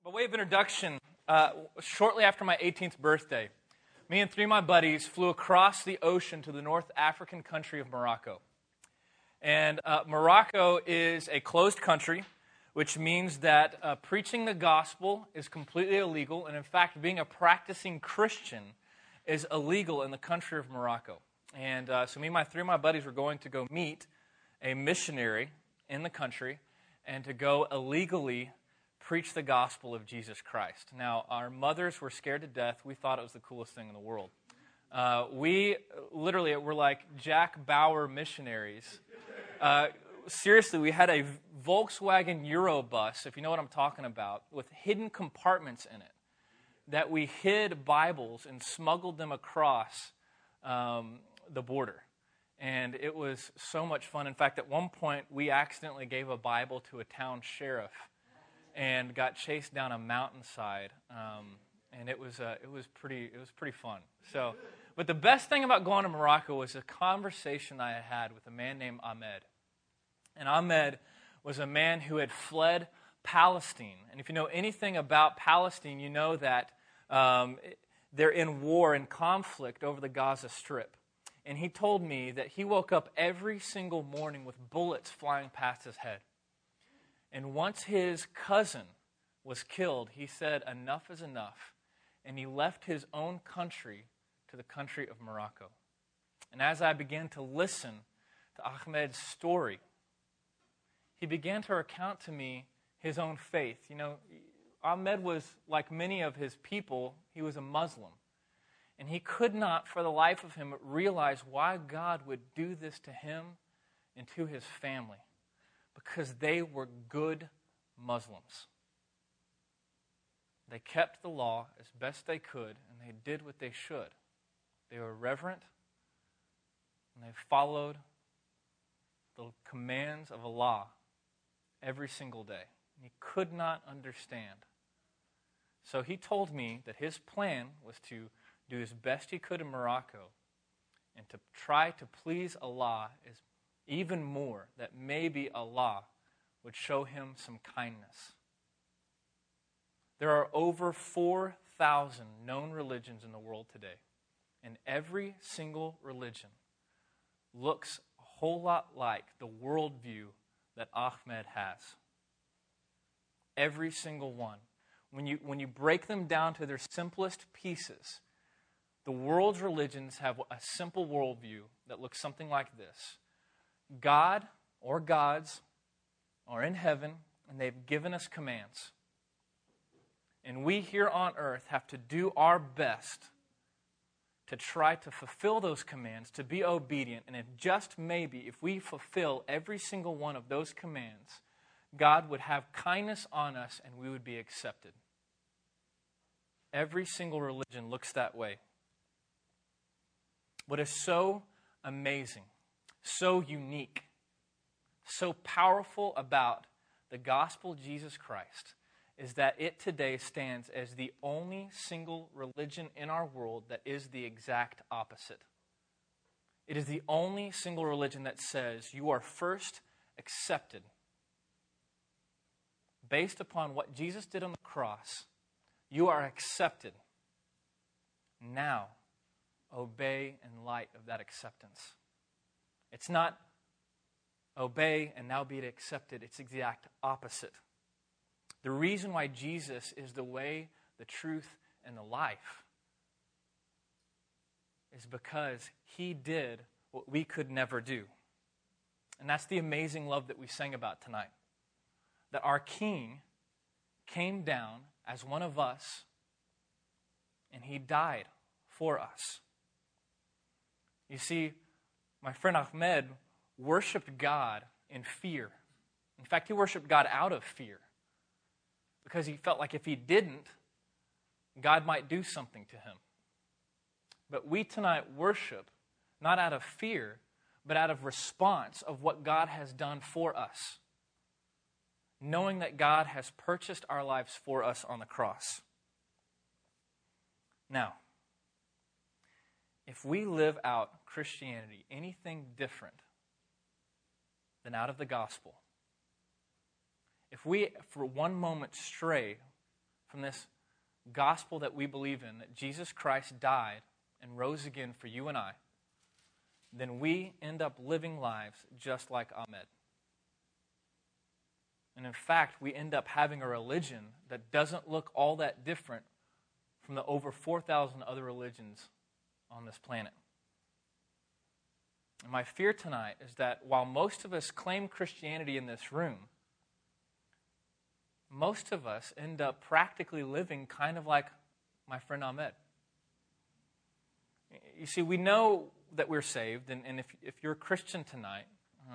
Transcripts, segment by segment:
By way of introduction, shortly after my 18th birthday, me and three of my buddies flew across the ocean to the North African country of Morocco. And Morocco is a closed country, which means that preaching the gospel is completely illegal. And in fact, being a practicing Christian is illegal in the country of Morocco. And so me and three of my buddies were going to go meet a missionary in the country and to go illegally preach the gospel of Jesus Christ. Now, our mothers were scared to death. We thought it was the coolest thing in the world. We literally were like Jack Bauer missionaries. Seriously, we had a Volkswagen Eurobus, if you know what I'm talking about, with hidden compartments in it, that we hid Bibles and smuggled them across the border. And it was so much fun. In fact, at one point, we accidentally gave a Bible to a town sheriff and got chased down a mountainside, and it was pretty fun. So, but the best thing about going to Morocco was a conversation I had with a man named Ahmed. And Ahmed was a man who had fled Palestine. And if you know anything about Palestine, you know that they're in war and conflict over the Gaza Strip. And he told me that he woke up every single morning with bullets flying past his head. And once his cousin was killed, he said, enough is enough. And he left his own country to the country of Morocco. And as I began to listen to Ahmed's story, he began to recount to me his own faith. You know, Ahmed was, like many of his people, he was a Muslim. And he could not, for the life of him, realize why God would do this to him and to his family. Because they were good Muslims. They kept the law as best they could, and they did what they should. They were reverent, and they followed the commands of Allah every single day. He could not understand. So he told me that his plan was to do as best he could in Morocco and to try to please Allah as even more, that maybe Allah would show him some kindness. There are over 4,000 known religions in the world today, and every single religion looks a whole lot like the worldview that Ahmed has. Every single one. When you break them down to their simplest pieces, the world's religions have a simple worldview that looks something like this. God or gods are in heaven, and they've given us commands. And we here on earth have to do our best to try to fulfill those commands, to be obedient. And if just maybe, if we fulfill every single one of those commands, God would have kindness on us and we would be accepted. Every single religion looks that way. What is so amazing, so unique, so powerful about the gospel of Jesus Christ is that it today stands as the only single religion in our world that is the exact opposite. It is the only single religion that says you are first accepted based upon what Jesus did on the cross. You are accepted. Now, obey in light of that acceptance. It's not obey and now be accepted. It's the exact opposite. The reason why Jesus is the way, the truth, and the life is because he did what we could never do. And that's the amazing love that we sang about tonight. That our King came down as one of us and he died for us. You see, my friend Ahmed worshiped God in fear. In fact, he worshiped God out of fear because he felt like if he didn't, God might do something to him. But we tonight worship not out of fear, but out of response of what God has done for us, knowing that God has purchased our lives for us on the cross. Now, if we live out Christianity anything different than out of the gospel, if we for one moment stray from this gospel that we believe in, that Jesus Christ died and rose again for you and I, then we end up living lives just like Ahmed. And in fact, we end up having a religion that doesn't look all that different from the over 4,000 other religions on this planet. And my fear tonight is that while most of us claim Christianity in this room, most of us end up practically living kind of like my friend Ahmed. You see, we know that we're saved, and if you're a Christian tonight,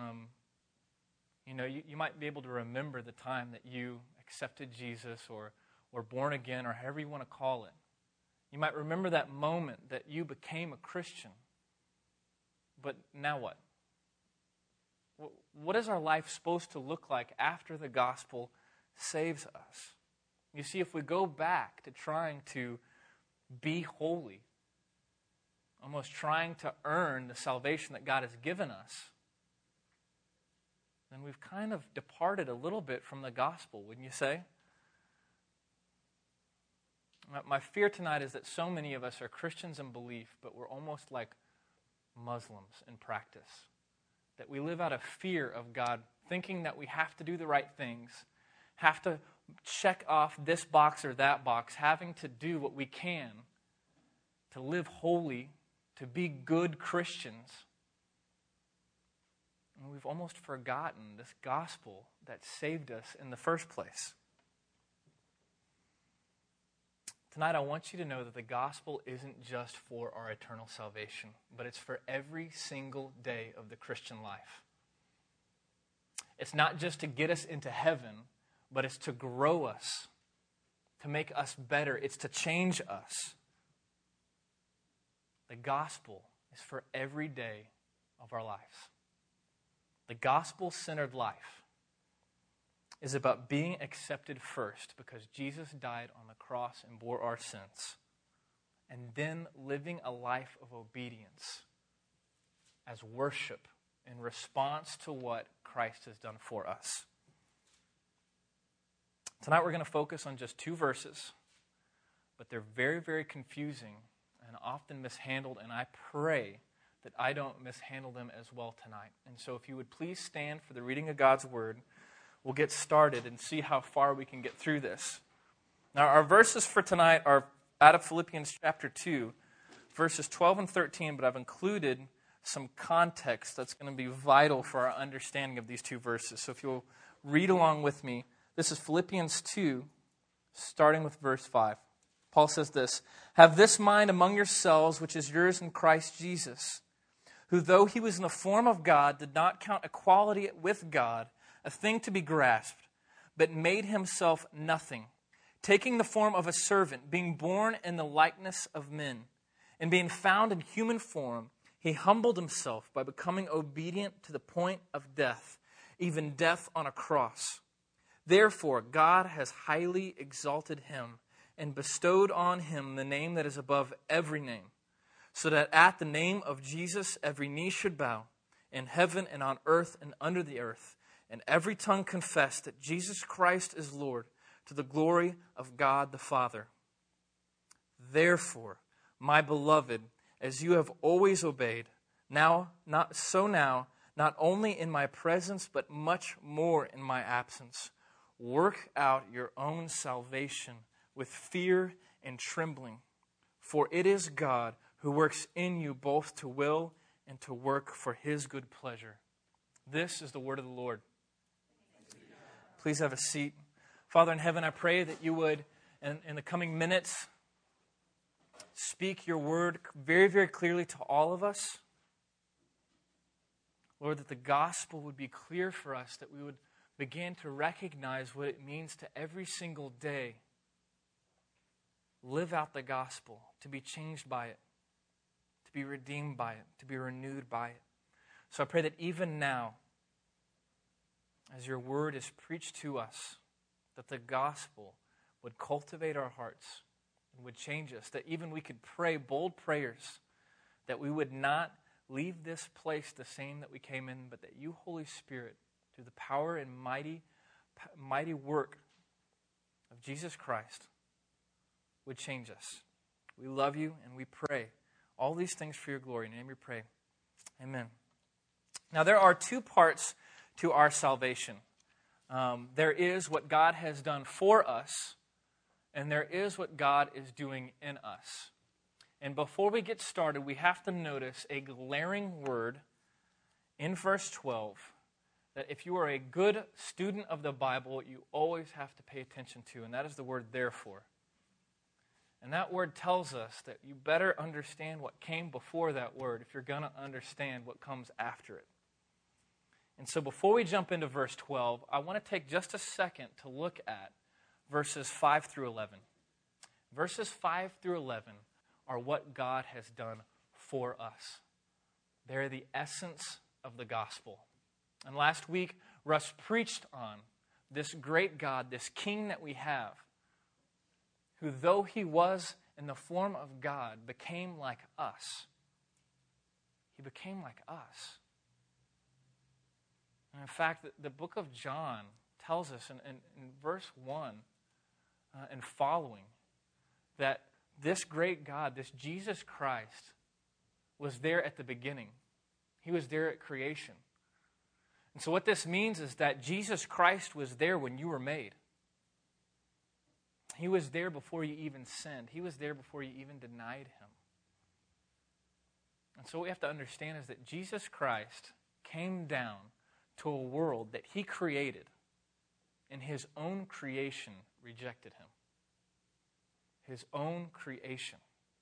you might be able to remember the time that you accepted Jesus or were born again, or however you want to call it. You might remember that moment that you became a Christian. But now what? What is our life supposed to look like after the gospel saves us? You see, if we go back to trying to be holy, almost trying to earn the salvation that God has given us, then we've kind of departed a little bit from the gospel, wouldn't you say? My fear tonight is that so many of us are Christians in belief, but we're almost like Muslims in practice. That we live out of fear of God, thinking that we have to do the right things, have to check off this box or that box, having to do what we can to live holy, to be good Christians. And we've almost forgotten this gospel that saved us in the first place. Tonight, I want you to know that the gospel isn't just for our eternal salvation, but it's for every single day of the Christian life. It's not just to get us into heaven, but it's to grow us, to make us better. It's to change us. The gospel is for every day of our lives. The gospel-centered life is about being accepted first because Jesus died on the cross and bore our sins, and then living a life of obedience as worship in response to what Christ has done for us. Tonight we're going to focus on just 2 verses, but they're very, very confusing and often mishandled, and I pray that I don't mishandle them as well tonight. And so if you would please stand for the reading of God's Word, we'll get started and see how far we can get through this. Now, our verses for tonight are out of Philippians chapter 2, verses 12 and 13, but I've included some context that's going to be vital for our understanding of these 2 verses. So if you'll read along with me, this is Philippians 2, starting with verse 5. Paul says this, "Have this mind among yourselves, which is yours in Christ Jesus, who though he was in the form of God, did not count equality with God a thing to be grasped, but made himself nothing, taking the form of a servant, being born in the likeness of men, and being found in human form, he humbled himself by becoming obedient to the point of death, even death on a cross. Therefore, God has highly exalted him and bestowed on him the name that is above every name, so that at the name of Jesus every knee should bow, in heaven and on earth and under the earth, and every tongue confess that Jesus Christ is Lord, to the glory of God the Father. Therefore, my beloved, as you have always obeyed, not only in my presence, but much more in my absence, work out your own salvation with fear and trembling. For it is God who works in you both to will and to work for his good pleasure." This is the word of the Lord. Please have a seat. Father in heaven, I pray that you would, in the coming minutes, speak your word very, very clearly to all of us. Lord, that the gospel would be clear for us, that we would begin to recognize what it means to every single day live out the gospel, to be changed by it, to be redeemed by it, to be renewed by it. So I pray that even now, as your word is preached to us, that the gospel would cultivate our hearts and would change us, that even we could pray bold prayers, that we would not leave this place the same that we came in, but that you, Holy Spirit, through the power and mighty work of Jesus Christ, would change us. We love you and we pray all these things for your glory. In your name we pray. Amen. Now there are two parts to our salvation. There is what God has done for us, and there is what God is doing in us. And before we get started, we have to notice a glaring word in verse 12 that if you are a good student of the Bible, you always have to pay attention to, and that is the word therefore. And that word tells us that you better understand what came before that word if you're going to understand what comes after it. And so before we jump into verse 12, I want to take just a second to look at verses 5 through 11. Verses 5 through 11 are what God has done for us. They're the essence of the gospel. And last week, Russ preached on this great God, this King that we have, who though he was in the form of God, became like us. He became like us. And in fact, the book of John tells us in verse 1 and following that this great God, this Jesus Christ, was there at the beginning. He was there at creation. And so what this means is that Jesus Christ was there when you were made. He was there before you even sinned. He was there before you even denied him. And so what we have to understand is that Jesus Christ came down to a world that he created, and his own creation rejected him. His own creation.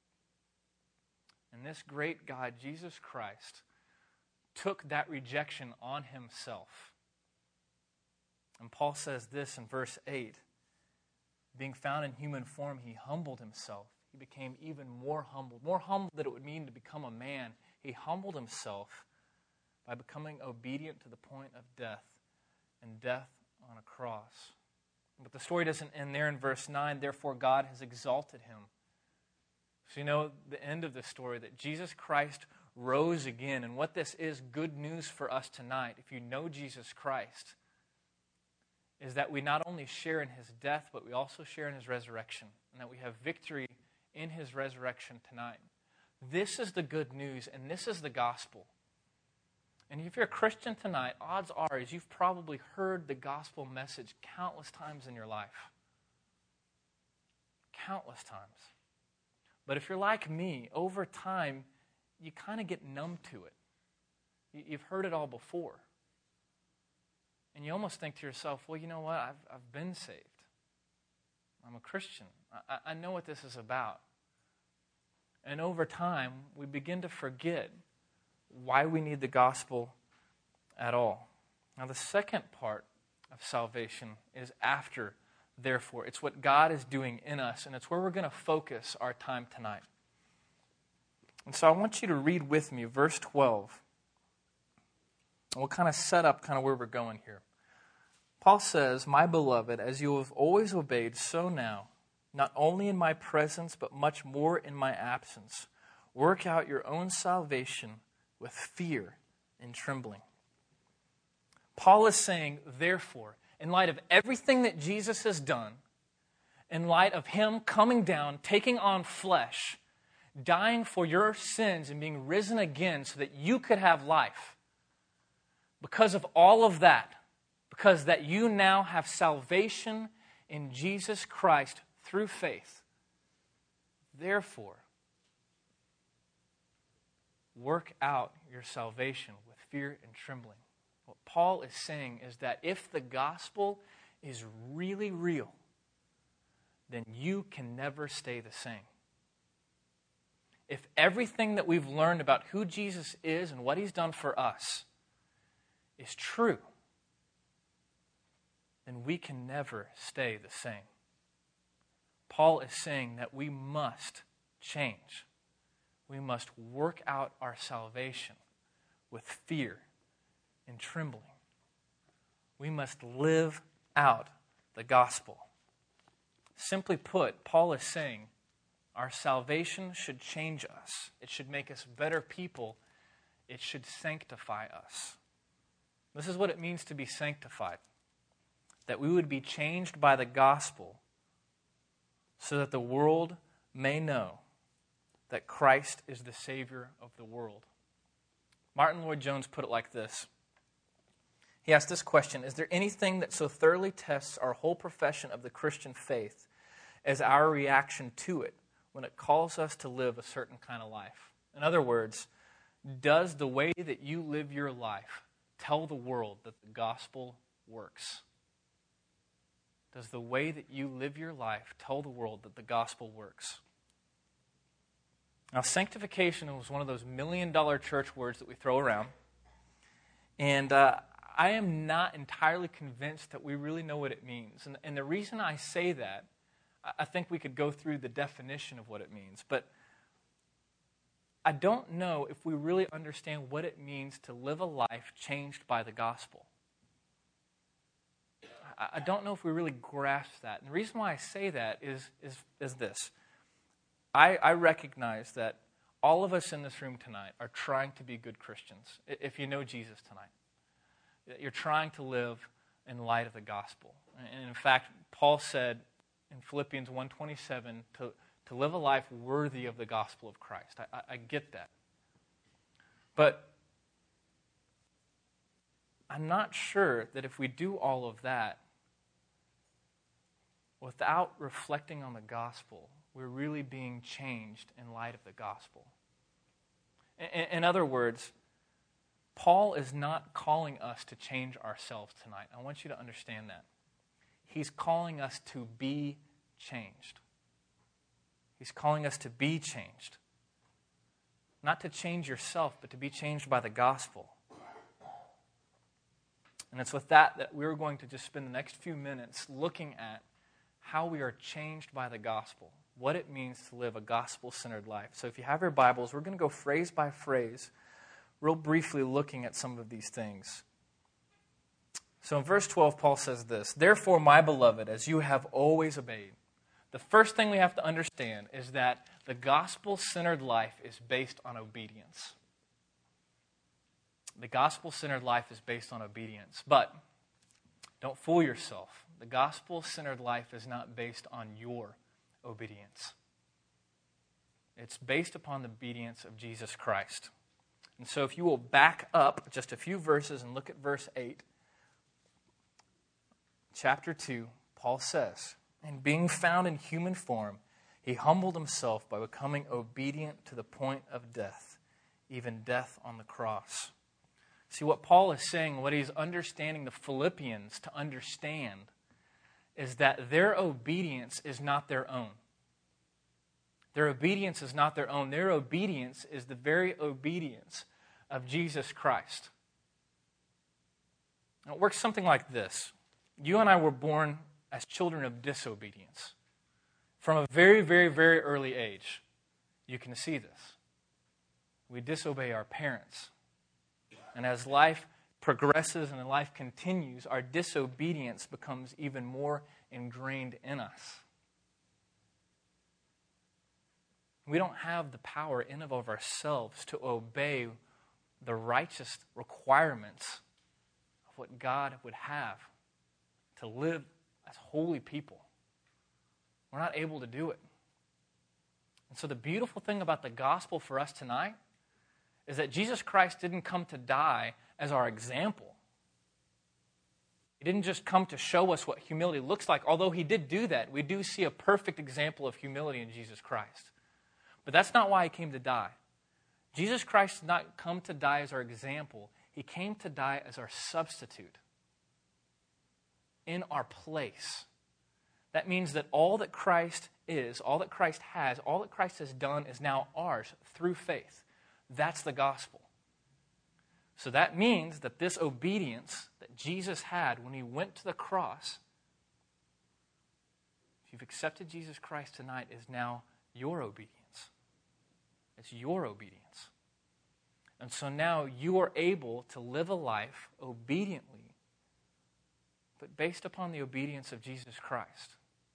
And this great God, Jesus Christ, took that rejection on himself. And Paul says this in verse 8, being found in human form, he humbled himself. He became even more humbled than it would mean to become a man. He humbled himself by becoming obedient to the point of death, and death on a cross. But the story doesn't end there in verse 9. Therefore, God has exalted him. So you know the end of the story, that Jesus Christ rose again. And what this is good news for us tonight, if you know Jesus Christ, is that we not only share in his death, but we also share in his resurrection, and that we have victory in his resurrection tonight. This is the good news, and this is the gospel. And if you're a Christian tonight, odds are is you've probably heard the gospel message countless times in your life. Countless times. But if you're like me, over time, you kind of get numb to it. You've heard it all before. And you almost think to yourself, well, you know what? I've been saved. I'm a Christian. I know what this is about. And over time, we begin to forget why we need the gospel at all. Now, the second part of salvation is after, therefore. It's what God is doing in us, and it's where we're going to focus our time tonight. And so I want you to read with me verse 12. And we'll kind of set up where we're going here. Paul says, "My beloved, as you have always obeyed, so now, not only in my presence, but much more in my absence, work out your own salvation with fear and trembling." Paul is saying, therefore, in light of everything that Jesus has done, in light of him coming down, taking on flesh, dying for your sins and being risen again so that you could have life, because of all of that, because that you now have salvation in Jesus Christ through faith, therefore, work out your salvation with fear and trembling. What Paul is saying is that if the gospel is really real, then you can never stay the same. If everything that we've learned about who Jesus is and what he's done for us is true, then we can never stay the same. Paul is saying that we must change. We must work out our salvation with fear and trembling. We must live out the gospel. Simply put, Paul is saying our salvation should change us. It should make us better people. It should sanctify us. This is what it means to be sanctified. That we would be changed by the gospel so that the world may know that Christ is the Savior of the world. Martin Lloyd-Jones put it like this. He asked this question: is there anything that so thoroughly tests our whole profession of the Christian faith as our reaction to it when it calls us to live a certain kind of life? In other words, does the way that you live your life tell the world that the gospel works? Does the way that you live your life tell the world that the gospel works? Now, sanctification was one of those million-dollar church words that we throw around. And I am not entirely convinced that we really know what it means. And the reason I say that, I think we could go through the definition of what it means. But I don't know if we really understand what it means to live a life changed by the gospel. I don't know if we really grasp that. And the reason why I say that is this. I recognize that all of us in this room tonight are trying to be good Christians, if you know Jesus tonight. You're trying to live in light of the gospel. And in fact, Paul said in Philippians 1:27 to live a life worthy of the gospel of Christ. I get that. But I'm not sure that if we do all of that without reflecting on the gospel, we're really being changed in light of the gospel. In other words, Paul is not calling us to change ourselves tonight. I want you to understand that. He's calling us to be changed. He's calling us to be changed. Not to change yourself, but to be changed by the gospel. And it's with that we're going to just spend the next few minutes looking at how we are changed by the gospel, what it means to live a gospel-centered life. So if you have your Bibles, we're going to go phrase by phrase, real briefly looking at some of these things. So in verse 12, Paul says this: "Therefore, my beloved, as you have always obeyed." The first thing we have to understand is that the gospel-centered life is based on obedience. The gospel-centered life is based on obedience. But don't fool yourself. The gospel-centered life is not based on your obedience. It's based upon the obedience of Jesus Christ. And so if you will back up just a few verses and look at verse 8, chapter 2, Paul says, "And being found in human form, he humbled himself by becoming obedient to the point of death, even death on the cross." See, what Paul is saying, what he's understanding the Philippians to understand, is that their obedience is not their own. Their obedience is not their own. Their obedience is the very obedience of Jesus Christ. And it works something like this. You and I were born as children of disobedience. From a very, very, very early age, you can see this. We disobey our parents. And as life progresses and life continues, our disobedience becomes even more ingrained in us. We don't have the power in and of ourselves to obey the righteous requirements of what God would have to live as holy people. We're not able to do it. And so the beautiful thing about the gospel for us tonight is that Jesus Christ didn't come to die as our example. He didn't just come to show us what humility looks like, although he did do that. We do see a perfect example of humility in Jesus Christ. But that's not why he came to die. Jesus Christ did not come to die as our example. He came to die as our substitute, in our place. That means that all that Christ is, all that Christ has, all that Christ has done is now ours through faith. That's the gospel. So that means that this obedience that Jesus had when he went to the cross, if you've accepted Jesus Christ tonight, is now your obedience. It's your obedience. And so now you are able to live a life obediently, but based upon the obedience of Jesus Christ.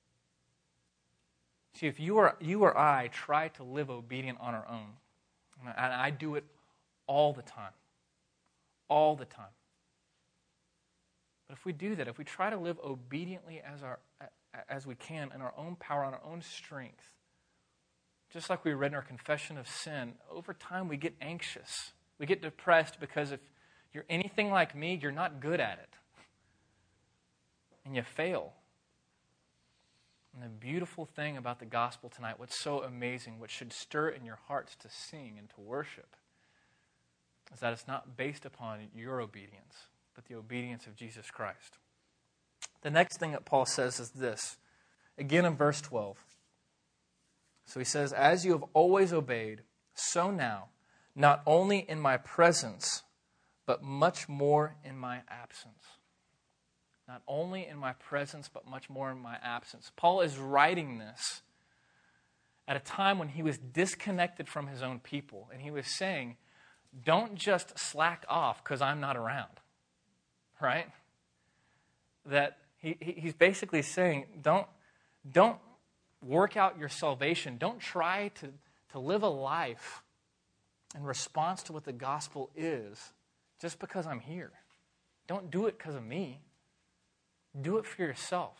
See, if you or I try to live obedient on our own, and I do it all the time. All the time. But if we do that, if we try to live obediently as we can in our own power, on our own strength. Just like we read in our confession of sin, over time we get anxious. We get depressed because if you're anything like me, you're not good at it. And you fail. And the beautiful thing about the gospel tonight, what's so amazing, what should stir in your hearts to sing and to worship, is that it's not based upon your obedience, but the obedience of Jesus Christ. The next thing that Paul says is this, again in verse 12. So he says, as you have always obeyed, so now, not only in my presence, but much more in my absence. Not only in my presence, but much more in my absence. Paul is writing this at a time when he was disconnected from his own people. And he was saying, don't just slack off because I'm not around. Right? That he's basically saying, don't work out your salvation. Don't try to live a life in response to what the gospel is just because I'm here. Don't do it because of me. Do it for yourself.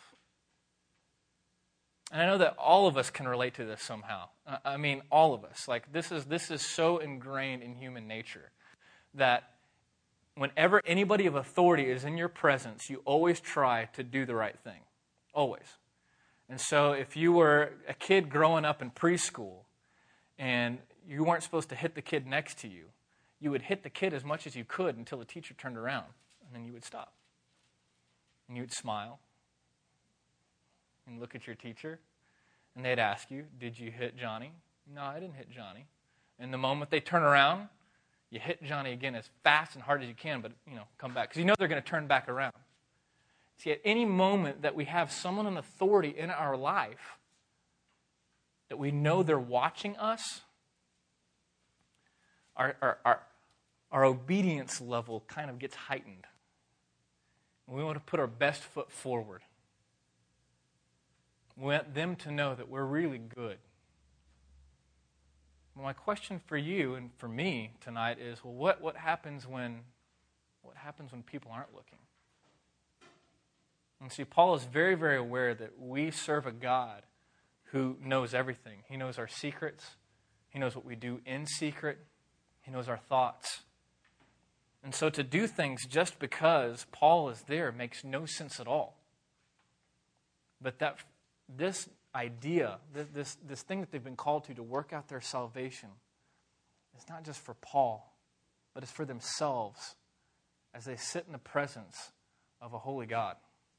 And I know that all of us can relate to this somehow. I mean, all of us. Like, this is so ingrained in human nature that whenever anybody of authority is in your presence, you always try to do the right thing. Always. And so if you were a kid growing up in preschool and you weren't supposed to hit the kid next to you, you would hit the kid as much as you could until the teacher turned around, and then you would stop. And you would smile and look at your teacher, and they'd ask you, did you hit Johnny? No, I didn't hit Johnny. And the moment they turn around, you hit Johnny again as fast and hard as you can, but, come back. Because you know they're going to turn back around. See, at any moment that we have someone in authority in our life, that we know they're watching us, our obedience level kind of gets heightened. We want to put our best foot forward. We want them to know that we're really good. Well, my question for you and for me tonight is, well, what happens when people aren't looking? And see, Paul is very, very aware that we serve a God who knows everything. He knows our secrets. He knows what we do in secret. He knows our thoughts. And so to do things just because Paul is there makes no sense at all. But this idea, this thing that they've been called to work out their salvation, is not just for Paul, but it's for themselves as they sit in the presence of a holy God.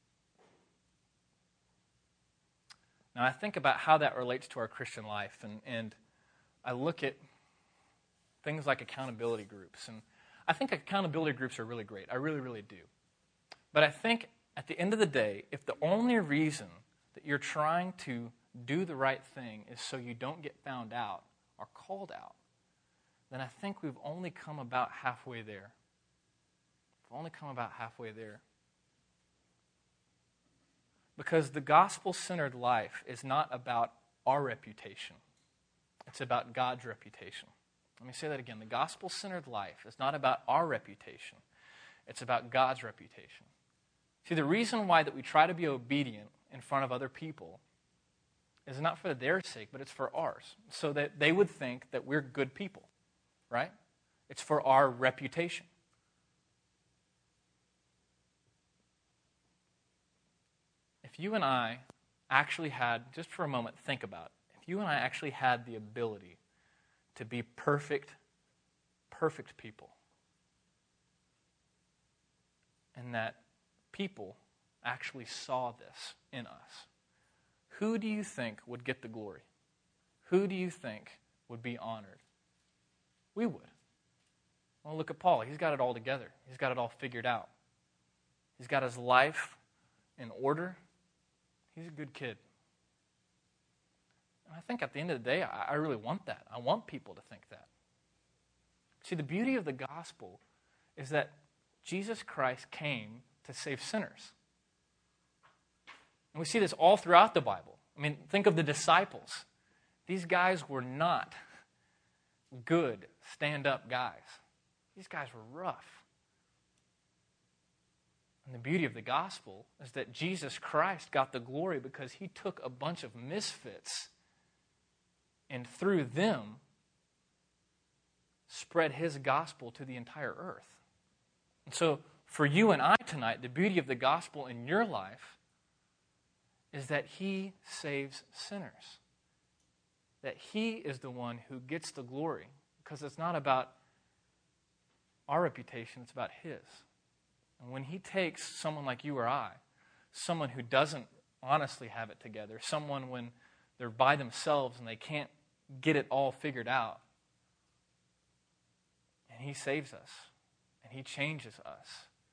Now I think about how that relates to our Christian life, and I look at things like accountability groups, and I think accountability groups are really great. I really, really do. But I think at the end of the day, if the only reason that you're trying to do the right thing is so you don't get found out or called out, then I think we've only come about halfway there. We've only come about halfway there. Because the gospel-centered life is not about our reputation. It's about God's reputation. Let me say that again. The gospel-centered life is not about our reputation. It's about God's reputation. See, the reason why that we try to be obedient in front of other people is not for their sake, but it's for ours. So that they would think that we're good people, right? It's for our reputation. If you and I actually had, just for a moment, think about it. If you and I actually had the ability to be perfect people, and that people actually saw this in us, who do you think would get the glory? Who do you think would be honored? We would. Well, look at Paul. He's got it all together. He's got it all figured out. He's got his life in order. He's a good kid. And I think at the end of the day, I really want that. I want people to think that. See, the beauty of the gospel is that Jesus Christ came to save sinners. And we see this all throughout the Bible. I mean, think of the disciples. These guys were not good, stand-up guys. These guys were rough. And the beauty of the gospel is that Jesus Christ got the glory because he took a bunch of misfits and through them spread his gospel to the entire earth. And so for you and I tonight, the beauty of the gospel in your life is that he saves sinners. That he is the one who gets the glory, because it's not about our reputation, it's about his. And when he takes someone like you or I, someone who doesn't honestly have it together, someone when they're by themselves and they can't get it all figured out, and he saves us, and he changes us,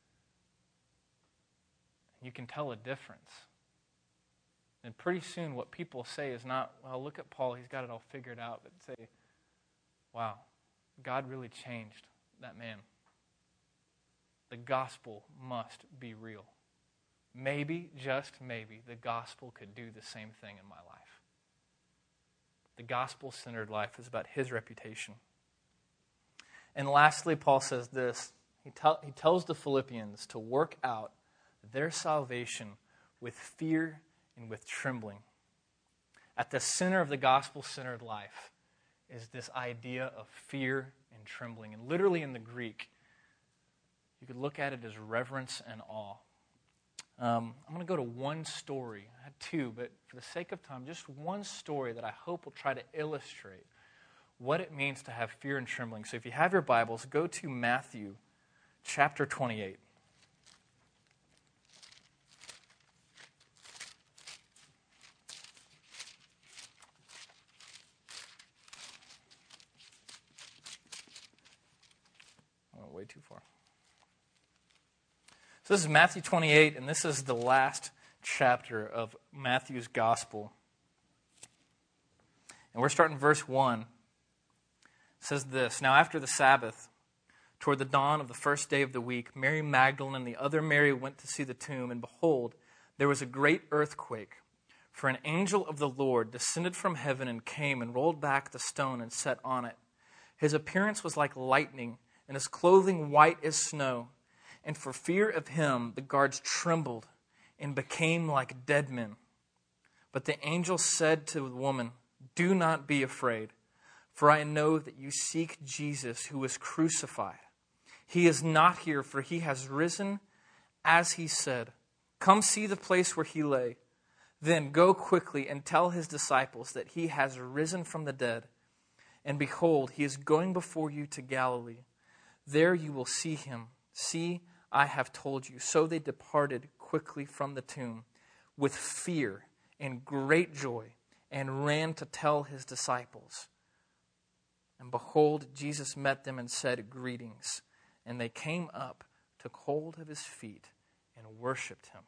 you can tell a difference. And pretty soon what people say is not, well, look at Paul, he's got it all figured out, but say, wow, God really changed that man. The gospel must be real. Maybe, just maybe, the gospel could do the same thing in my life. The gospel-centered life is about his reputation. And lastly, Paul says this. He tells the Philippians to work out their salvation with fear and with trembling. At the center of the gospel-centered life is this idea of fear and trembling. And literally in the Greek, you could look at it as reverence and awe. I'm going to go to one story. I had two, but for the sake of time, just one story that I hope will try to illustrate what it means to have fear and trembling. So if you have your Bibles, go to Matthew chapter 28. I went way too far. So this is Matthew 28, and this is the last chapter of Matthew's gospel. And we're starting verse 1. It says this, "Now after the Sabbath, toward the dawn of the first day of the week, Mary Magdalene and the other Mary went to see the tomb, and behold, there was a great earthquake. For an angel of the Lord descended from heaven and came and rolled back the stone and sat on it. His appearance was like lightning, and his clothing white as snow. And for fear of him, the guards trembled and became like dead men. But the angel said to the woman, 'Do not be afraid, for I know that you seek Jesus who was crucified. He is not here, for he has risen as he said. Come see the place where he lay. Then go quickly and tell his disciples that he has risen from the dead. And behold, he is going before you to Galilee. There you will see him. See, I have told you.' So they departed quickly from the tomb with fear and great joy and ran to tell his disciples. And behold, Jesus met them and said, 'Greetings.' And they came up, took hold of his feet, and worshipped him."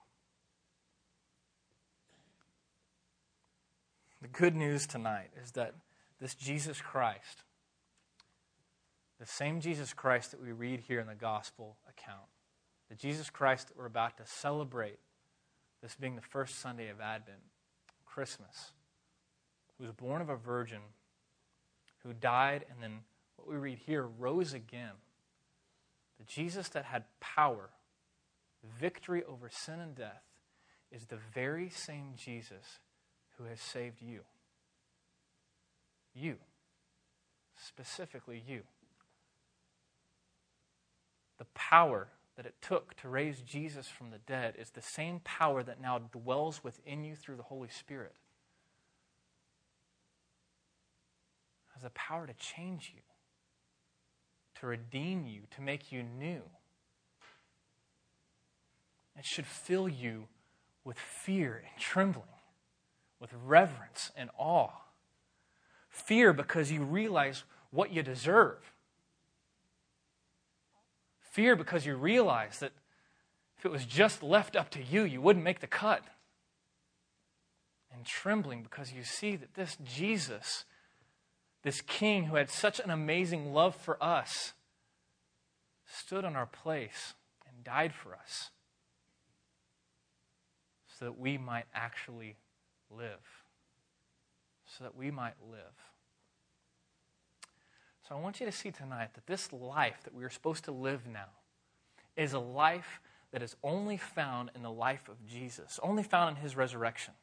The good news tonight is that this Jesus Christ, the same Jesus Christ that we read here in the gospel account, the Jesus Christ that we're about to celebrate, this being the first Sunday of Advent, Christmas, who was born of a virgin, who died, and then what we read here, rose again. The Jesus that had power, victory over sin and death, is the very same Jesus who has saved you. You. Specifically you. The power that it took to raise Jesus from the dead is the same power that now dwells within you through the Holy Spirit. It has the power to change you, to redeem you, to make you new. It should fill you with fear and trembling, with reverence and awe. Fear because you realize what you deserve. Fear because you realize that if it was just left up to you, you wouldn't make the cut. And trembling because you see that this Jesus, this King who had such an amazing love for us, stood in our place and died for us so that we might actually live. So that we might live. So I want you to see tonight that this life that we are supposed to live now is a life that is only found in the life of Jesus, only found in his resurrection.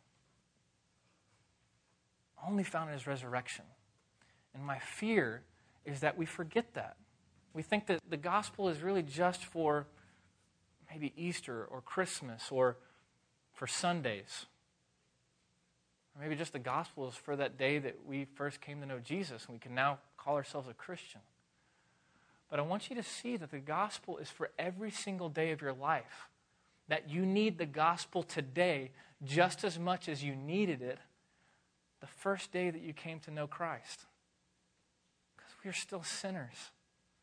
Only found in his resurrection. And my fear is that we forget that. We think that the gospel is really just for maybe Easter or Christmas or for Sundays. Or maybe just the gospel is for that day that we first came to know Jesus and we can now call ourselves a Christian. But I want you to see that the gospel is for every single day of your life. That you need the gospel today just as much as you needed it the first day that you came to know Christ. Because we are still sinners.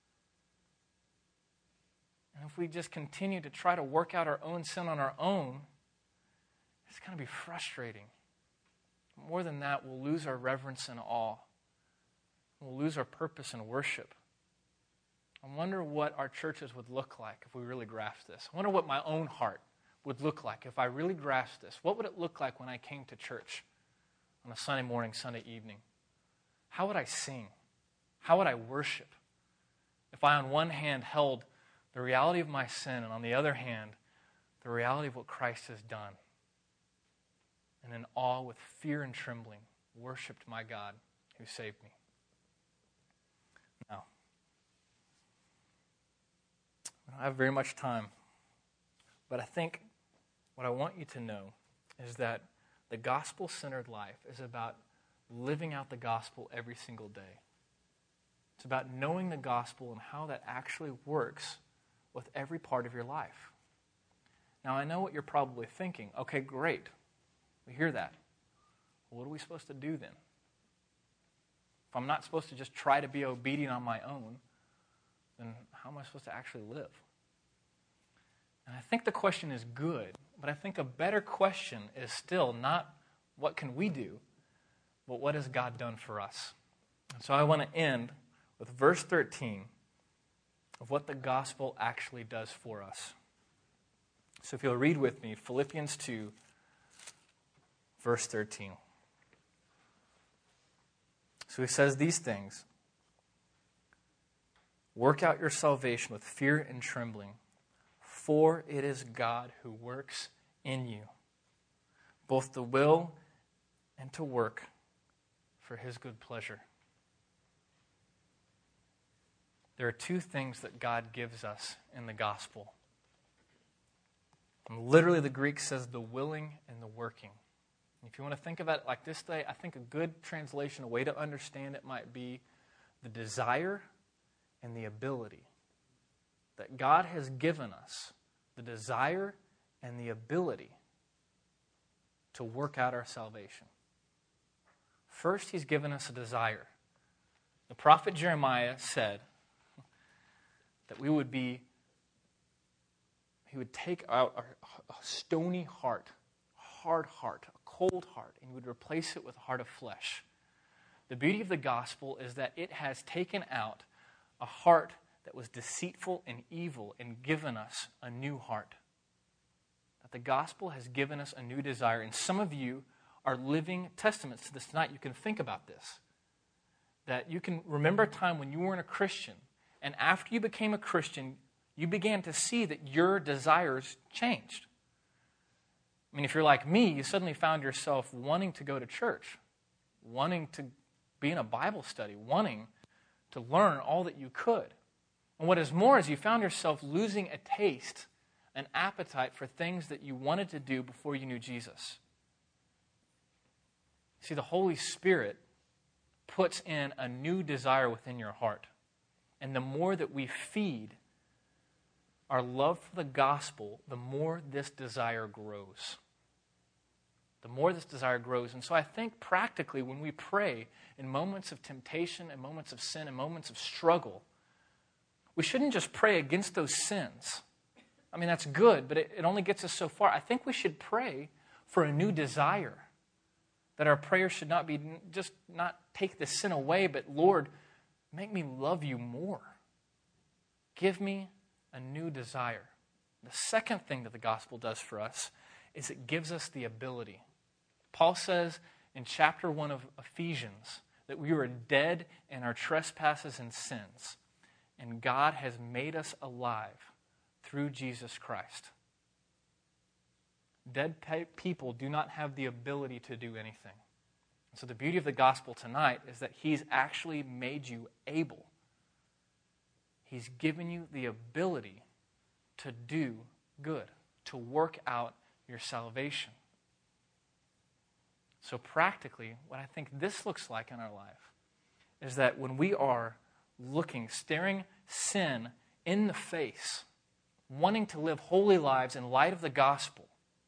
And if we just continue to try to work out our own sin on our own, it's going to be frustrating. More than that, we'll lose our reverence and awe. We'll lose our purpose in worship. I wonder what our churches would look like if we really grasped this. I wonder what my own heart would look like if I really grasped this. What would it look like when I came to church on a Sunday morning, Sunday evening? How would I sing? How would I worship? If I, on one hand, held the reality of my sin, and on the other hand, the reality of what Christ has done, and in awe, with fear and trembling, worshiped my God who saved me. Now, I don't have very much time, but I think what I want you to know is that the gospel-centered life is about living out the gospel every single day. It's about knowing the gospel and how that actually works with every part of your life. Now, I know what you're probably thinking. Okay, great. We hear that. Well, what are we supposed to do then? If I'm not supposed to just try to be obedient on my own, then how am I supposed to actually live? And I think the question is good, but I think a better question is still not what can we do, but what has God done for us? And so I want to end with verse 13 of what the gospel actually does for us. So if you'll read with me, Philippians 2, verse 13. So he says these things: work out your salvation with fear and trembling, for it is God who works in you, both to will and to work for his good pleasure. There are two things that God gives us in the gospel. And literally, the Greek says the willing and the working. If you want to think about it like this day, I think a good translation, a way to understand it might be the desire and the ability. That God has given us the desire and the ability to work out our salvation. First, he's given us a desire. The prophet Jeremiah said that he would take out a stony heart, hard heart, a cold heart, and he would replace it with a heart of flesh. The beauty of the gospel is that it has taken out a heart that was deceitful and evil and given us a new heart. That the gospel has given us a new desire. And some of you are living testaments to this tonight. You can think about this. That you can remember a time when you weren't a Christian, and after you became a Christian, you began to see that your desires changed. I mean, if you're like me, you suddenly found yourself wanting to go to church, wanting to be in a Bible study, wanting to learn all that you could. And what is more is you found yourself losing a taste, an appetite for things that you wanted to do before you knew Jesus. See, the Holy Spirit puts in a new desire within your heart. And the more that we feed our love for the gospel, the more this desire grows. The more this desire grows. And so I think practically when we pray in moments of temptation, in moments of sin, in moments of struggle, we shouldn't just pray against those sins. I mean, that's good, but it only gets us so far. I think we should pray for a new desire. That our prayer should not be just not take the sin away, but Lord, make me love you more. Give me a new desire. The second thing that the gospel does for us is it gives us the ability. Paul says in chapter 1 of Ephesians that we were dead in our trespasses and sins, and God has made us alive through Jesus Christ. People do not have the ability to do anything. So the beauty of the gospel tonight is that he's actually made you able. He's given you the ability to do good, to work out your salvation. So practically, what I think this looks like in our life is that when we are staring sin in the face, wanting to live holy lives in light of the gospel,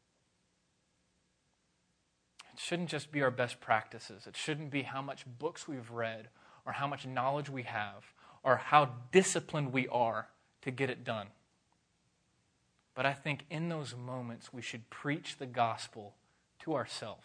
it shouldn't just be our best practices. It shouldn't be how much books we've read or how much knowledge we have or how disciplined we are to get it done. But I think in those moments we should preach the gospel to ourselves.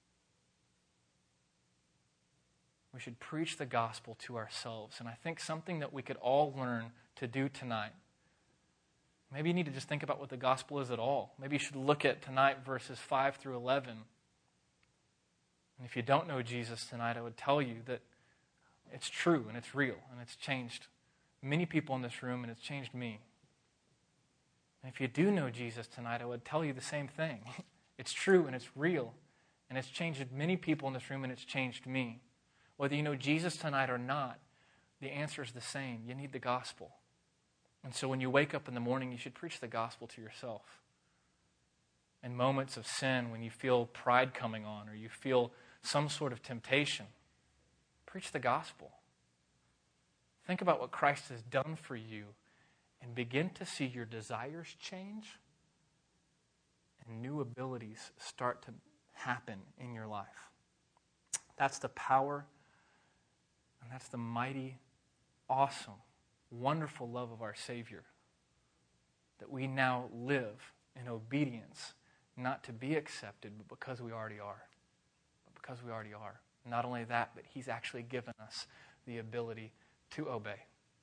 We should preach the gospel to ourselves. And I think something that we could all learn to do tonight. Maybe you need to just think about what the gospel is at all. Maybe you should look at tonight verses 5 through 11. And if you don't know Jesus tonight, I would tell you that it's true and it's real and it's changed many people in this room and it's changed me. And if you do know Jesus tonight, I would tell you the same thing. It's true and it's real and it's changed many people in this room and it's changed me. Whether you know Jesus tonight or not, the answer is the same. You need the gospel. And so when you wake up in the morning, you should preach the gospel to yourself. In moments of sin, when you feel pride coming on or you feel some sort of temptation, preach the gospel. Think about what Christ has done for you and begin to see your desires change and new abilities start to happen in your life. That's the power and that's the mighty, awesome, wonderful love of our Savior. That we now live in obedience, not to be accepted, but because we already are. But because we already are. Not only that, but He's actually given us the ability to obey.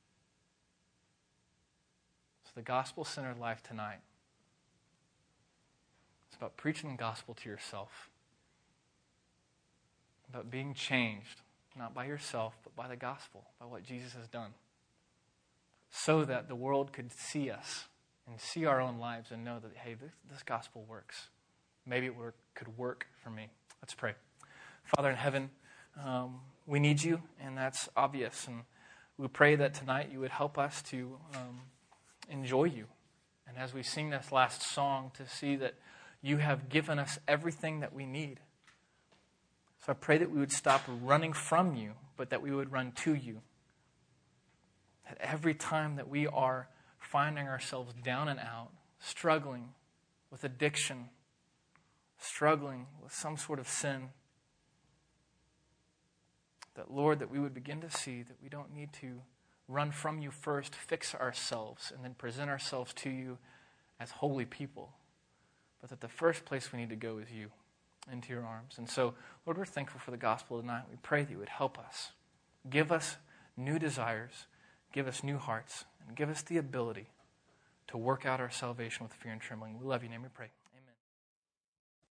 So the gospel-centered life tonight, it's about preaching the gospel to yourself. About being changed, not by yourself, but by the gospel, by what Jesus has done. So that the world could see us and see our own lives and know that, hey, this gospel works. Maybe it could work for me. Let's pray. Father in heaven, we need you, and that's obvious. And we pray that tonight you would help us to enjoy you. And as we sing this last song, to see that you have given us everything that we need. So I pray that we would stop running from you, but that we would run to you. That every time that we are finding ourselves down and out, struggling with addiction, struggling with some sort of sin, that, Lord, that we would begin to see that we don't need to run from you first, fix ourselves, and then present ourselves to you as holy people, but that the first place we need to go is you, into your arms. And so, Lord, we're thankful for the gospel tonight. We pray that you would help us. Give us new desires, give us new hearts, and give us the ability to work out our salvation with fear and trembling. We love you. In your name we pray.